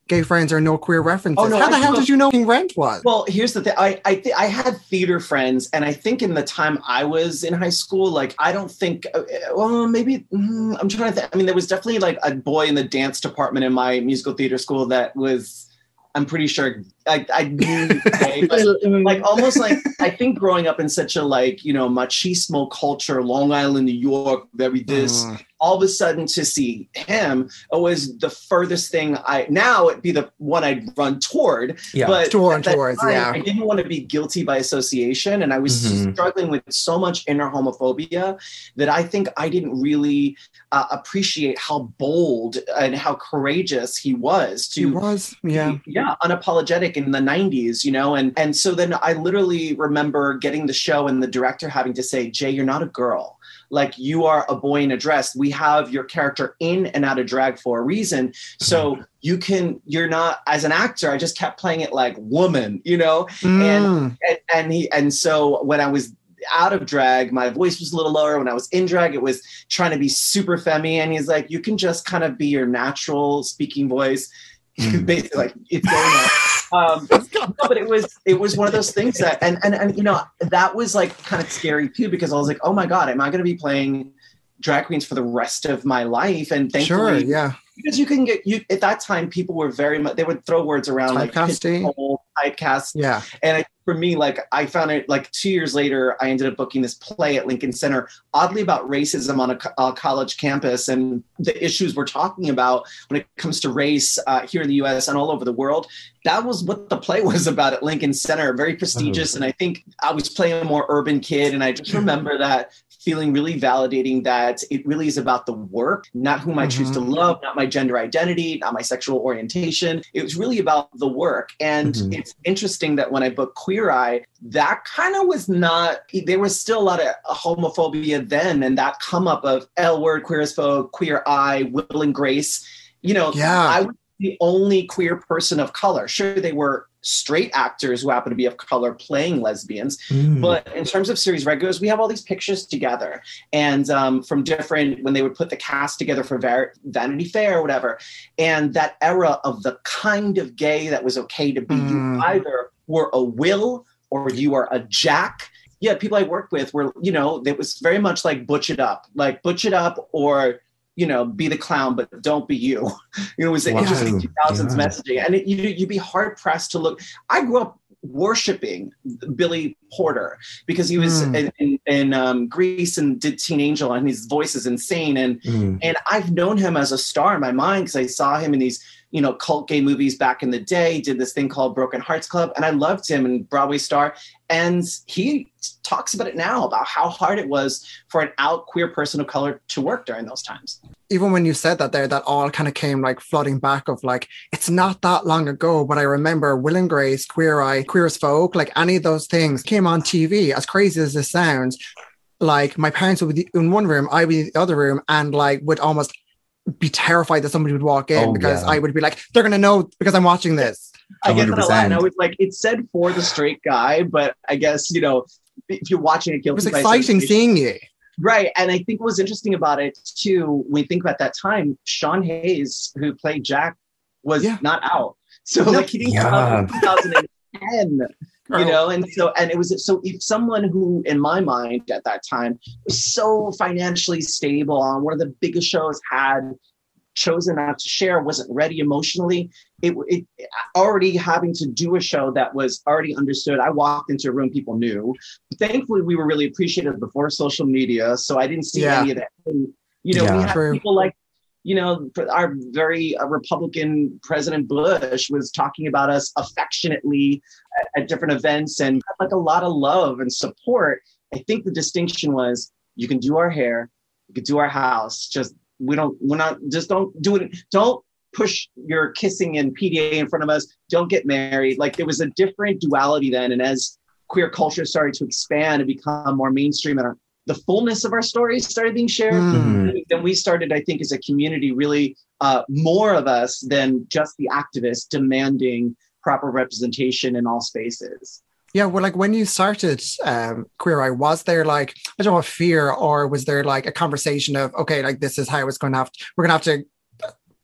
gay friends or no queer references. Oh, no, How the I hell grew did you know King Rent was? Well, here's the thing. I I, th- I had theater friends, and I think in the time I was in high school, like I don't think, uh, well, maybe mm, I'm trying to think. I mean, there was definitely like a boy in the dance department in my musical theater school that was, I'm pretty sure I, I knew, gay, but like almost like I think growing up in such a like, you know, machismo culture, Long Island, New York, very this, Mm. all of a sudden to see him was the furthest thing I, now it'd be the one I'd run toward. Yeah. But Toward, at that towards, time, yeah. I didn't want to be guilty by association. And I was Mhm. struggling with so much inner homophobia that I think I didn't really uh, appreciate how bold and how courageous he was to He was, yeah. be, yeah, unapologetic in the nineties, you know, and and so then I literally remember getting the show and the director having to say, Jay, you're not a girl. Like, you are a boy in a dress. We have your character in and out of drag for a reason. So you can, you're not, as an actor, I just kept playing it like woman, you know, Mm. and, and and he and so when I was out of drag, my voice was a little lower. When I was in drag, it was trying to be super femmy. And he's like, you can just kind of be your natural speaking voice. Basically, like, it's going on. Um, no, but it was it was one of those things that and, and and you know that was like kind of scary too, because I was like, oh my god, am I going to be playing drag queens for the rest of my life? And thankfully, Sure, yeah. because you can get you at that time, people were very much, they would throw words around like Typecasting. pigeonhole, typecast. Yeah. And I, for me, like I found it like two years later, I ended up booking this play at Lincoln Center, oddly about racism on a, co- a college campus and the issues we're talking about when it comes to race uh, here in the U S and all over the world. That was what the play was about at Lincoln Center, very prestigious. And I think I was playing a more urban kid. And I just remember that feeling really validating that it really is about the work, not whom I choose to love, not my gender identity, not my sexual orientation. It was really about the work. And Mhm. it's interesting that when I booked Queer Eye, that kind of was not, there was still a lot of homophobia then, and that come up of L word, queer as folk, Queer Eye, Will and Grace. You know, Yeah. I was the only queer person of color. Sure, they were straight actors who happen to be of color playing lesbians. Mm. But in terms of series regulars, we have all these pictures together, and um, from different, when they would put the cast together for Var- Vanity Fair or whatever. And that era of the kind of gay that was okay to be, Mm. you either were a Will or you are a Jack. Yeah, people I worked with were, you know, it was very much like butch it up, like butch it up or, you know, be the clown, but don't be you. You know, it was an Wow. interesting two thousands Yeah. messaging. And it, you, you'd be hard pressed to look. I grew up worshiping Billy Porter because he was Mm. in, in, in um, Grease and did Teen Angel, and his voice is insane. And Mm. and I've known him as a star in my mind because I saw him in these, you know, cult gay movies back in the day, did this thing called Broken Hearts Club. And I loved him and Broadway star. And he talks about it now, about how hard it was for an out queer person of color to work during those times. Even when you said that there, that all kind of came like flooding back of like, it's not that long ago, but I remember Will and Grace, Queer Eye, Queer as Folk, like any of those things came on T V. As crazy as this sounds, like my parents would be in one room, I would be in the other room, and like would almost be terrified that somebody would walk in Oh, because yeah. I would be like, they're going to know because I'm watching this. I get that a lot. one hundred percent. And I was like, it's said for the straight guy, but I guess, you know, if you're watching it, It was guilty by exciting association- seeing you. Right. And I think what was interesting about it too, when you think about that time, Sean Hayes, who played Jack, was Yeah. not out. So like he didn't come out in two thousand ten, you Girl. know, and so and it was so if someone who in my mind at that time was so financially stable on one of the biggest shows had chosen not to share, wasn't ready emotionally, it, it already having to do a show that was already understood. I walked into a room people knew. Thankfully, we were really appreciative before social media, so I didn't see Yeah. any of that. And, you know, Yeah. we had True. people like, you know, our very uh, Republican President Bush was talking about us affectionately at, at different events and like a lot of love and support. I think the distinction was you can do our hair, you can do our house, just we don't, we're not, just don't do it. Don't push your kissing and P D A in front of us. Don't get married. Like there was a different duality then. And as queer culture started to expand and become more mainstream and our, the fullness of our stories started being shared, Mm. then we started, I think, as a community, really uh, more of us than just the activists demanding proper representation in all spaces. Yeah, well, like when you started um, Queer Eye, was there like, I don't know, a fear, or was there like a conversation of, okay, like this is how it's going to have to, we're going to have to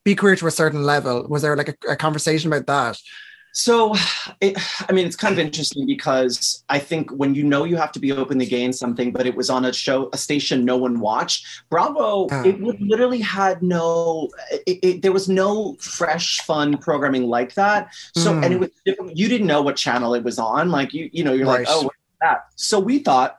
be queer to a certain level? Was there like a, a conversation about that? So, it, I mean, it's kind of interesting because I think when you know you have to be openly gay in something, but it was on a show, a station no one watched, Bravo, Oh. it would literally had no, it, it, there was no fresh, fun programming like that. So, Mm. and it was different. You didn't know what channel it was on. Like, you, you know, you're Right. like, oh, what's that? So we thought,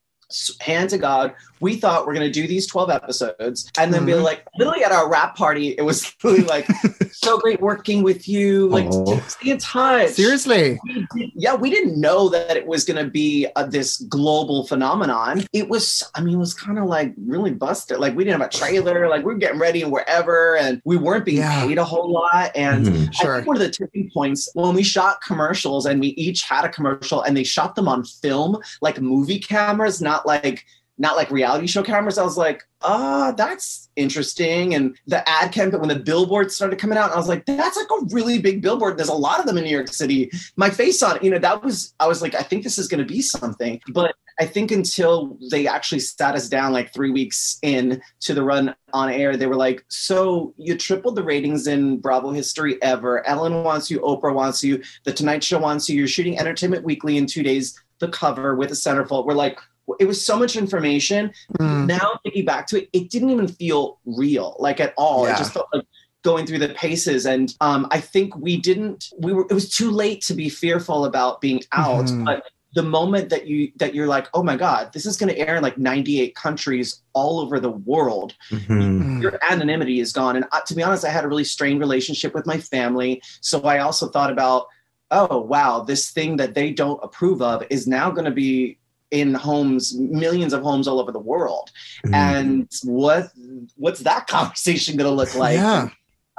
s- hand to God, we thought we're going to do these twelve episodes and then be Mhm. like, literally at our wrap party, it was really like, so great working with you. Like, Aw. stay in touch. Seriously? We did- yeah, we didn't know that it was going to be uh, this global phenomenon. It was, I mean, it was kind of like really busted. Like, we didn't have a trailer. Like, we were getting ready and wherever, and we weren't being Yeah. paid a whole lot. And Mhm. I Sure. think one of the tipping points when we shot commercials, and we each had a commercial, and they shot them on film, like movie cameras, not like not like reality show cameras. I was like, ah, that's interesting. And the ad campaign, when the billboards started coming out, I was like, that's like a really big billboard. There's a lot of them in New York City. My face on it, you know, that was, I was like, I think this is going to be something. But I think until they actually sat us down like three weeks in to the run on air, they were like, so you tripled the ratings in Bravo history ever. Ellen wants you, Oprah wants you, The Tonight Show wants you. You're shooting Entertainment Weekly in two days, the cover with a centerfold. We're like, it was so much information. Mm. Now thinking back to it, it didn't even feel real, like at all. Yeah. It just felt like going through the paces. And um, I think we didn't, we were, it was too late to be fearful about being out. Mhm. But the moment that you, that you're like, oh my God, this is going to air in like ninety-eight countries all over the world. Mhm. Mm. Your anonymity is gone. And uh, to be honest, I had a really strained relationship with my family. So I also thought about, oh, wow, this thing that they don't approve of is now going to be in homes, millions of homes all over the world. Mhm. And what what's that conversation going to look like? Yeah.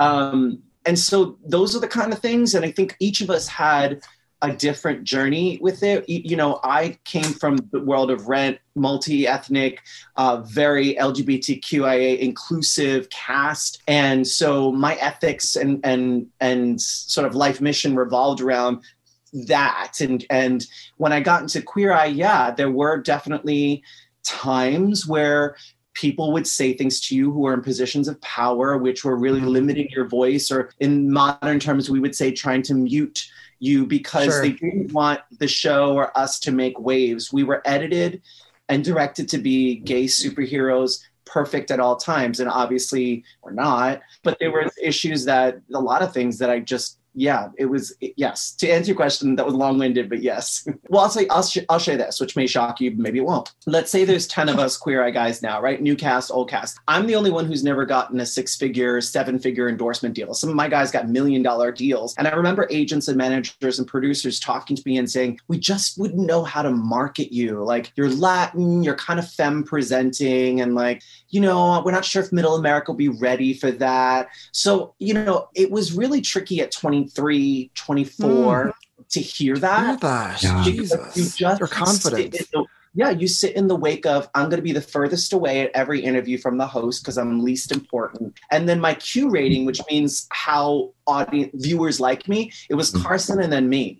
Um, and so those are the kind of things. And I think each of us had a different journey with it. You, you know, I came from the world of Rent, multi-ethnic, uh, very L G B T Q I A inclusive cast. And so my ethics and, and, and sort of life mission revolved around that. And, and when I got into Queer Eye, yeah, there were definitely times where people would say things to you who are in positions of power, which were really limiting your voice, or in modern terms, we would say trying to mute you because Sure. they didn't want the show or us to make waves. We were edited and directed to be gay superheroes, perfect at all times. And obviously we're not, but there were issues that, a lot of things that I just, yeah, it was, yes. To answer your question, that was long-winded, but yes. Well, I'll say, I'll, sh- I'll share this, which may shock you, maybe it won't. Let's say there's ten of us Queer Eye guys now, right? New cast, old cast. I'm the only one who's never gotten a six-figure, seven-figure endorsement deal. Some of my guys got million-dollar deals. And I remember agents and managers and producers talking to me and saying, we just wouldn't know how to market you. Like, you're Latin, you're kind of femme-presenting, and like, you know, we're not sure if middle America will be ready for that. So, you know, it was really tricky at twenty-three, twenty-four to hear Hear that. that. Yeah. Jesus. You just Your confidence. sit in the- yeah, you sit in the wake of, I'm going to be the furthest away at every interview from the host because I'm least important. And then my Q rating, which means how audience viewers like me, it was Carson and then me.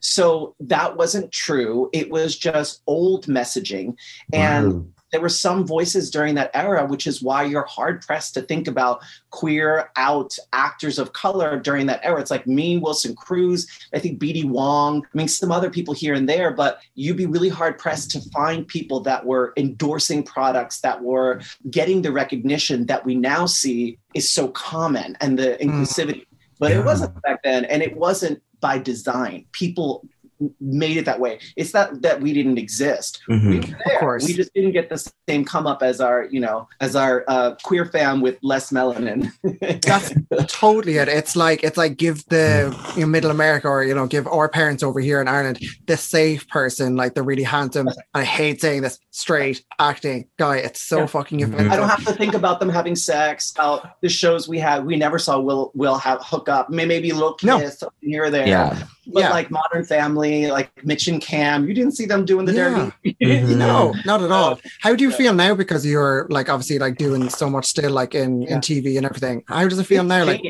So that wasn't true. It was just old messaging. And Wow. there were some voices during that era, which is why you're hard pressed to think about queer out actors of color during that era. It's like me, Wilson Cruz, I think B D Wong, I mean, some other people here and there, but you'd be really hard pressed to find people that were endorsing products that were getting the recognition that we now see is so common, and the inclusivity. But Yeah. it wasn't back then, and it wasn't by design. People made it that way. It's not that we didn't exist. Mhm. We were there. Of course. We just didn't get the same come up as our, you know, as our uh, queer fam with less melanin. That's totally it. It's like it's like give the you know, middle America, or you know, give our parents over here in Ireland the safe person, like the really handsome. And I hate saying this, straight acting guy. It's so Yeah. fucking Mhm. offensive. I don't have to think about them having sex. About the shows we had, we never saw Will Will have hook up. May- Maybe a little No. kiss here or there. Yeah. But Yeah. like Modern Family, like Mitch and Cam, you didn't see them doing the Yeah. dirty. Mhm. No, not at all. How do you Yeah. feel now? Because you're like obviously like doing so much still like in, Yeah. in T V and everything. How does it feel now? Like It-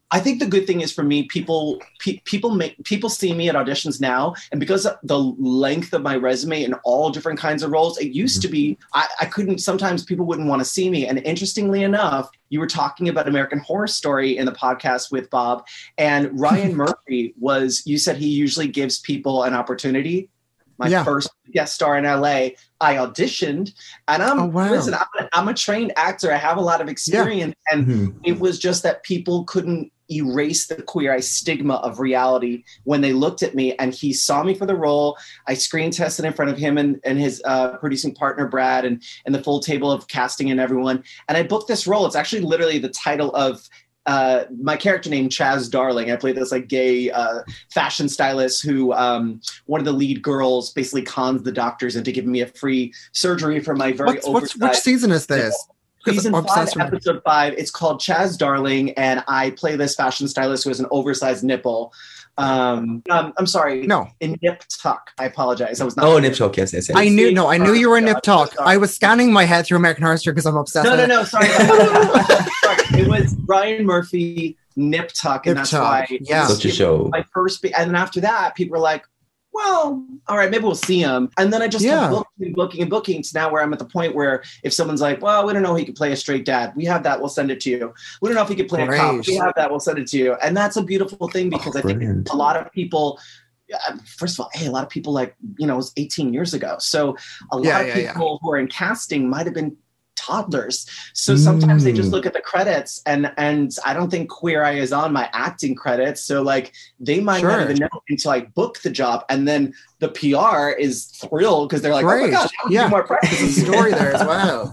I think the good thing is for me, people pe- people make people see me at auditions now, and because of the length of my resume in all different kinds of roles, it used to be I, I couldn't. Sometimes people wouldn't want to see me, and interestingly enough, you were talking about American Horror Story in the podcast with Bob, and Ryan Murphy was. You said he usually gives people an opportunity. My Yeah. first guest star in L A, I auditioned, and I'm Oh, wow. listen. I'm a, I'm a trained actor. I have a lot of experience, and Mhm. it was just that people couldn't erase the Queer Eye stigma of reality when they looked at me. And he saw me for the role. I screen tested in front of him and, and his uh, producing partner Brad, and and the full table of casting and everyone. And I booked this role. It's actually literally the title of. Uh, my character named Chaz Darling. I played this like gay uh, fashion stylist who um, one of the lead girls basically cons the doctors into giving me a free surgery for my very What's, what's, oversized. which season is this? 'Cause Season I'm five, obsessed with- episode five. It's called Chaz Darling, and I play this fashion stylist who has an oversized nipple. Um, um, I'm sorry. No. In Nip Tuck. I apologize. I was not. Oh, Nip Tuck, yes, yes, yes. I knew, no, I knew you were in Yeah, Nip Tuck. I'm so sorry. I was scanning my head through American Horror Story because I'm obsessed No, with no, it. no. Sorry. sorry. It was Ryan Murphy, Nip Tuck, and Nip that's Tuck, why. yeah. Such a it was show. My first, be- and then after that, people were like, "Well, all right, maybe we'll see him." And then I just Yeah. kept booking and booking and booking. To now where I'm at the point where if someone's like, "Well, we don't know if he can play a straight dad. We have that. We'll send it to you. We don't know if he can play a cop. Great. We have that. We'll send it to you." And that's a beautiful thing because I think brilliant. a lot of people. uh, First of all, hey, a lot of people like, you know, it was eighteen years ago. So a lot Yeah, of yeah, yeah. people who are in casting might have been toddlers. So sometimes they just Mm. look at the credits and and I don't think Queer Eye is on my acting credits. So like they might not Sure. even know until I book the job. And then the P R is thrilled because they're like, oh my Great. gosh, how Yeah. more There's a practice. story there as well.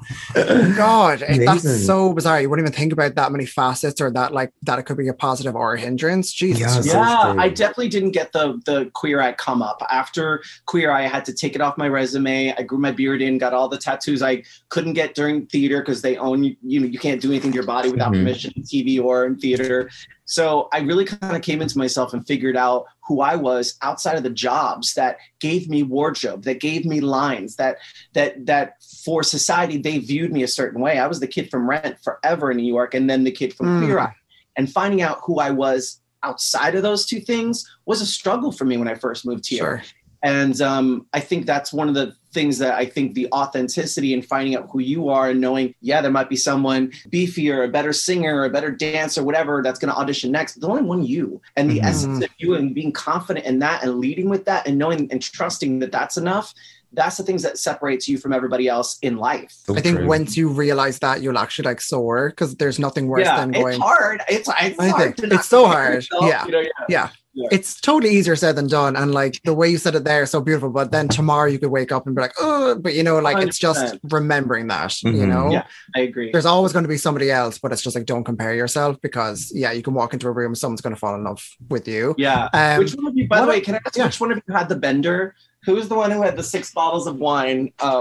God, it- that's Amazing. so bizarre. You wouldn't even think about that many facets or that like that it could be a positive or a hindrance. Jesus. Yeah, so Yeah, strange. I definitely didn't get the the Queer Eye come up. After Queer Eye, I had to take it off my resume. I grew my beard in, got all the tattoos I couldn't get during theater because they own you. You know, you can't do anything to your body without Mhm. permission in T V or in theater. So I really kind of came into myself and figured out who I was outside of the jobs that gave me wardrobe, that gave me lines, that that that for society they viewed me a certain way. I was the kid from Rent forever in New York, and then the kid from Mm. Queer Eye. And finding out who I was outside of those two things was a struggle for me when I first moved here. Sure. And um, I think that's one of the things that I think the authenticity and finding out who you are and knowing, yeah, there might be someone beefier, a better singer, a better dancer, whatever, that's going to audition next. But there's only one you. And the Mhm. essence of you and being confident in that and leading with that and knowing and trusting that that's enough, that's the things that separates you from everybody else in life. So I think true. once you realize that, you'll actually like soar because there's nothing worse yeah, than going. it's hard. It's, it's I hard think to not it's so forget hard. yourself, Yeah. you know, yeah. Yeah. Yeah. It's totally easier said than done. And like the way you said it there is so beautiful. But then tomorrow you could wake up and be like, oh, but you know, like it's just one hundred percent. remembering that, you Mhm. know? Yeah, I agree. There's always going to be somebody else, but it's just like don't compare yourself because yeah, you can walk into a room, someone's going to fall in love with you. Yeah. Um, which one of you, by the what- way, can I ask yeah. which one of you had the bender? Who was the one who had the six bottles of wine? Uh,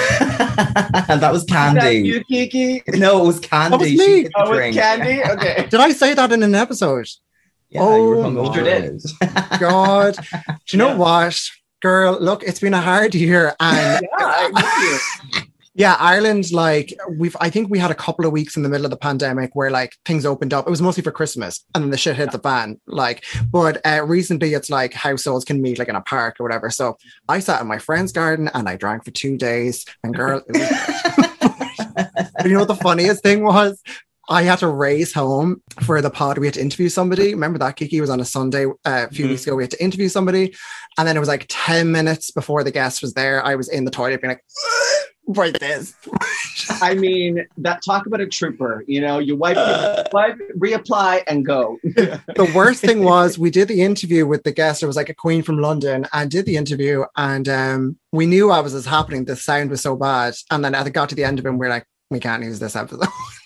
that was was that Candy. you, Kiki? No, it was Candy. was She me. did the Oh, with drink. Candy? Okay. Did I say that in an episode? Yeah, you were Oh, hungover. sure did. God. Do you know Yeah. what? Girl, look, it's been a hard year. And Yeah, I agree. yeah, Ireland, like we've I think we had a couple of weeks in the middle of the pandemic where like things opened up. It was mostly for Christmas and then the shit hit the fan. Like, but uh, recently it's like households can meet like in a park or whatever. So I sat in my friend's garden and I drank for two days. And girl, it was But you know what the funniest thing was? I had to race home for the pod. We had to interview somebody. Remember that, Kiki? It was on a Sunday uh, a few Mhm. weeks ago. We had to interview somebody. And then it was like ten minutes before the guest was there. I was in the toilet being like, right this. I mean, that talk about a trooper. You know, you wipe, wipe, reapply, and go. The worst thing was we did the interview with the guest. It was like a queen from London and did the interview. And um, we knew what was happening. The sound was so bad. And then as it got to the end of it, we were like, we can't use this episode.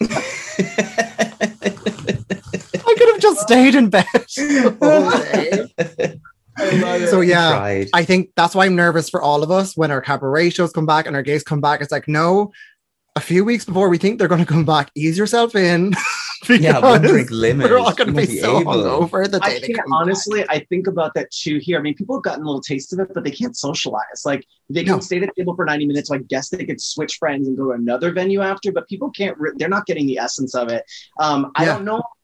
I could have just stayed in bed the whole day. So yeah, Tried. I think that's why I'm nervous for all of us when our cabaret shows come back and our gays come back. It's like, no, a few weeks before we think they're going to come back, ease yourself in. Yeah, one because drink limit. We're all going to You won't be be so able. hungover the I day they can't, come back. honestly, I think about that too here. I mean, people have gotten a little taste of it, but they can't socialize. Like, they can No. stay at the table for ninety minutes. So I guess they could switch friends and go to another venue after, but people can't, re- they're not getting the essence of it. Um, I Yeah. don't know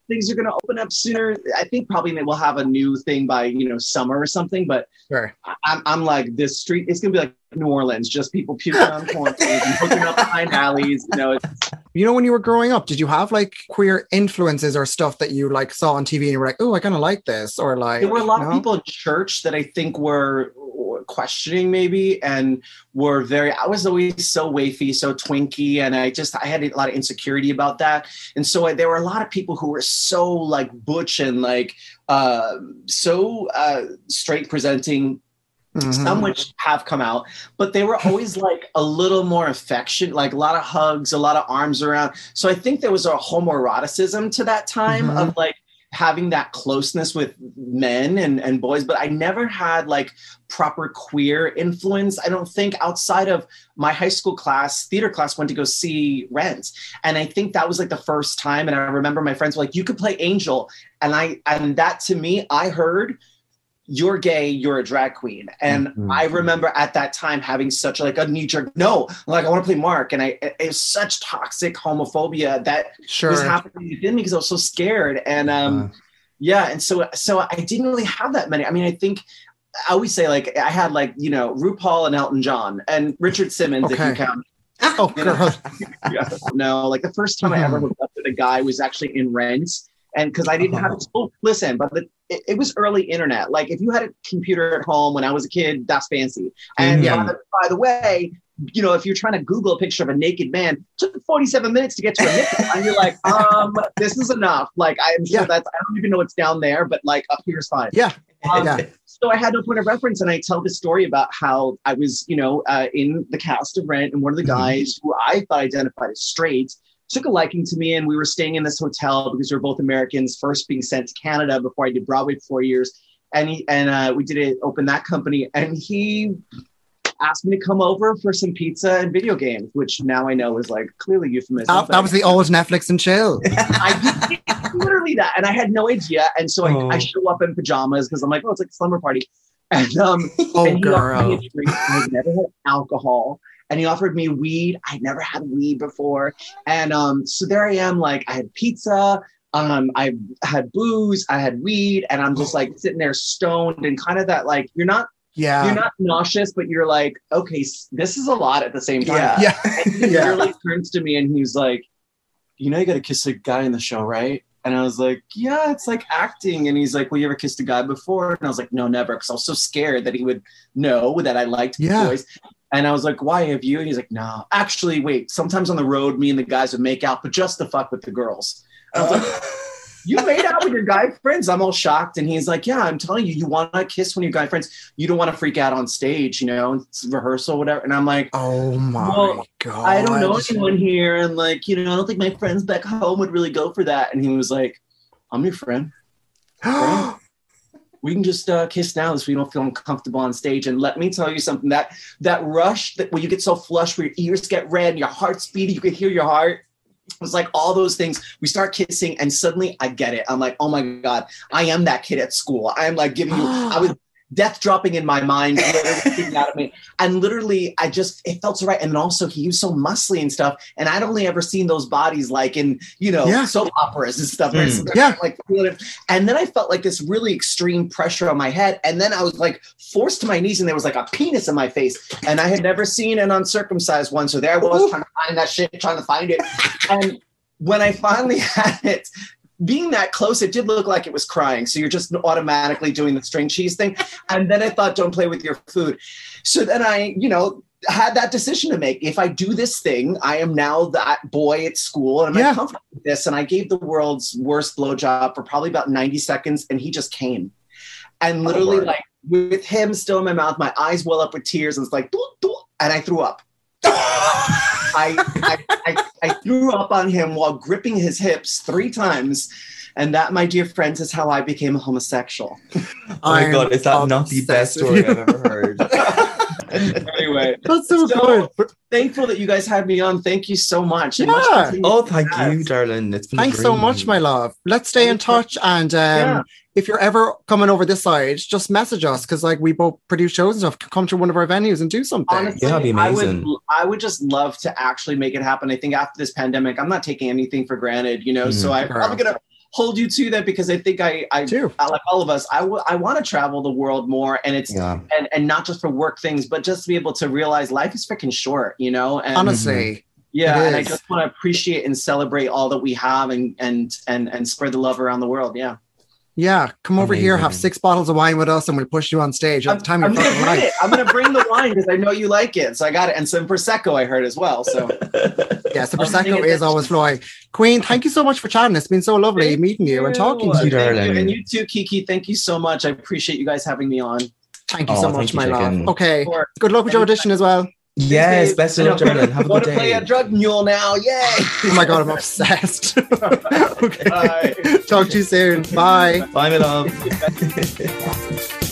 things are going to open up sooner. I think probably we'll have a new thing by, you know, summer or something. But Sure. I'm, I'm like, this street, it's going to be like New Orleans, just people puking on corners and hooking up behind alleys. You know, it's, You know, when you were growing up, did you have like queer influences or stuff that you like saw on T V and you were like, oh, I kind of like this? Or like, there were a lot no? of people in church that I think were, were questioning maybe and were very, I was always so wafy, so twinky. And I just, I had a lot of insecurity about that. And so I, there were a lot of people who were so like butch and like, uh, so uh, straight presenting. Mhm. Some which have come out, but they were always like a little more affection, like a lot of hugs, a lot of arms around. So I think there was a homoeroticism to that time Mhm. of like having that closeness with men and, and boys, but I never had like proper queer influence. I don't think outside of my high school class, theater class, went to go see Rent. And I think that was like the first time. And I remember my friends were like, you could play Angel. And I, and that to me, I heard, you're gay, you're a drag queen. And Mhm. I remember at that time having such like a knee jerk, no, like I want to play Mark. And I, it it was such toxic homophobia that Sure. was happening within me because I was so scared. And um, Uh. yeah. And so, so I didn't really have that many. I mean, I think I always say like, I had like, you know, RuPaul and Elton John and Richard Simmons, if Okay. you count. Oh, You know? girl. Yeah. No, like the first time I ever hooked up with a guy was actually in Rent. And because I didn't have it, oh, listen, but the, it, it was early internet. Like if you had a computer at home when I was a kid, that's fancy. And Yeah. by, the, by the way, you know, if you're trying to Google a picture of a naked man, it took forty-seven minutes to get to a nipple. And you're like, um, this is enough. Like I'm sure Yeah. that's, I don't even know what's down there, but like up here's fine. Yeah. Um, Yeah. So I had no point of reference, and I tell this story about how I was, you know, uh, in the cast of Rent, and one of the guys who I thought identified as straight took a liking to me, and we were staying in this hotel because we were both Americans, first being sent to Canada before I did Broadway for four years, and he and uh, we did it, open that company, and he asked me to come over for some pizza and video games, which now I know is like clearly euphemism. That, that was the old Netflix and chill. I did literally that, and I had no idea. And so I, Oh. I show up in pajamas because I'm like, oh, it's like a slumber party. And um, Oh, and he offered me girl. a drink. I'd never had alcohol, and he offered me weed. I'd never had weed before, and um, so there I am, like I had pizza. Um, I had booze, I had weed, and I'm just like sitting there stoned and kind of that like you're not Yeah. you're not nauseous, but you're like, okay, s- this is a lot at the same time. Yeah. Yeah. And he Yeah. literally turns to me and he's like, you know, you got to kiss a guy in the show, right? And I was like, yeah, it's like acting. And he's like, well, you ever kissed a guy before? And I was like, no, never. Because I was so scared that he would know that I liked Yeah. boys. And I was like, why have you? And he's like, no, actually, wait, sometimes on the road, me and the guys would make out, but just to fuck with the girls. I was like, you made out with your guy friends. I'm all shocked. And he's like, yeah, I'm telling you, you want to kiss one of your guy friends. You don't want to freak out on stage, you know, it's rehearsal, whatever. And I'm like, Oh my Well, God. I don't know anyone here. And like, you know, I don't think my friends back home would really go for that. And he was like, I'm your friend. We can just uh, kiss now so we don't feel uncomfortable on stage. And let me tell you something, that that rush that when you get so flushed where your ears get red and your heart's beating, you can hear your heart. It was like all those things. We start kissing and suddenly I get it. I'm like, oh my God, I am that kid at school. I'm like giving you, I was death dropping in my mind, literally getting out of me. And literally, I just, it felt so right. And then also he was so muscly and stuff. And I'd only ever seen those bodies like in, you know, Yeah. soap operas and stuff. Mm. So they're Yeah. Like, and then I felt like this really extreme pressure on my head. And then I was like forced to my knees and there was like a penis in my face. And I had never seen an uncircumcised one. So there I was Ooh. trying to find that shit, trying to find it. And when I finally had it, being that close, it did look like it was crying. So you're just automatically doing the string cheese thing. And then I thought, don't play with your food. So then I, you know, had that decision to make. If I do this thing, I am now that boy at school and I'm Yeah. not comfortable with this. And I gave the world's worst blowjob for probably about ninety seconds and he just came. And literally Lord. like with him still in my mouth, my eyes well up with tears and it's like, doo, doo, and I threw up. I, I, I, I threw up on him while gripping his hips three times. And that, my dear friends, is how I became a homosexual. Oh my I'm God, is that not the best obsessed with story you. I've ever heard? Anyway, That's so, So- good. thankful that you guys had me on. Thank you so much. And Yeah. much continued Oh, thank success. you, darling. It's been Thanks so great. much, my love. Let's stay in touch. And um, Yeah. if you're ever coming over this side, just message us because like we both produce shows and stuff. Come to one of our venues and do something. Honestly, Yeah, that'd be I would, amazing. I would just love to actually make it happen. I think after this pandemic, I'm not taking anything for granted, you know. Mhm. So I'm Girl. probably gonna, hold you to that because I think I, I, Too. I like all of us, I, w- I want to travel the world more, and it's Yeah. and, and not just for work things, but just to be able to realize life is freaking short, you know. And Honestly. yeah, it and I is. just want to appreciate and celebrate all that we have, and and and and spread the love around the world. Yeah. Yeah, come over here, have Amazing. six bottles of wine with us, and we'll push you on stage at the time of I'm your gonna fucking bring life. it. I'm gonna bring the wine because I know you like it, so I got it, and some prosecco I heard as well. So Yes, the I'm Prosecco bringing is it. always flowing. Queen, thank you so much for chatting. It's been so lovely Thank meeting you and talking to Thank you. you, Thank darling. And you too, Kiki. Thank you so much. I appreciate you guys having me on. Thank you Oh, so thank much, you, my chicken. love. Okay, Sure. good luck with your audition as well. Yes, babe. best of I luck, know. darling. Have a Want good to play a day. drug mule now? Yay! Oh my God, I'm obsessed. Okay. Bye. Talk to you soon. Bye. Bye, my love.